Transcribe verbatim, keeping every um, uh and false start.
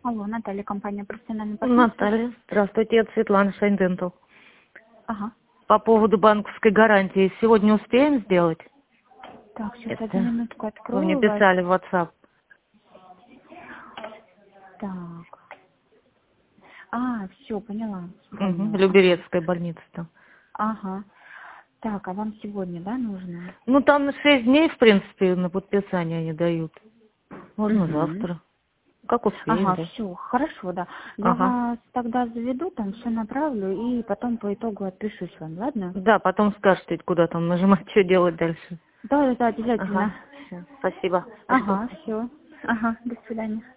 Алло, Наталья, компания «Профессиональный партнер». Наталья, здравствуйте, это Светлана Шайндентал. Ага. По поводу банковской гарантии. Сегодня успеем сделать? Так, сейчас Это одну минутку вы открою мне вас. писали в WhatsApp. Так. А, все, поняла. Угу. Вспомнила. Люберецкая больница там. Ага. Так, а вам сегодня, да, нужно? Ну, там на шесть дней, в принципе, на подписание они дают. Можно Угу. завтра. Как успеем, Ага, да. все, хорошо, да. Я Ага. вас тогда заведу, там все направлю и потом по итогу отпишусь вам, ладно? Да, потом скажете, куда там нажимать, что делать дальше. Да, да, да, Ага, обязательно. все, спасибо. Ага, все. Ага, до свидания.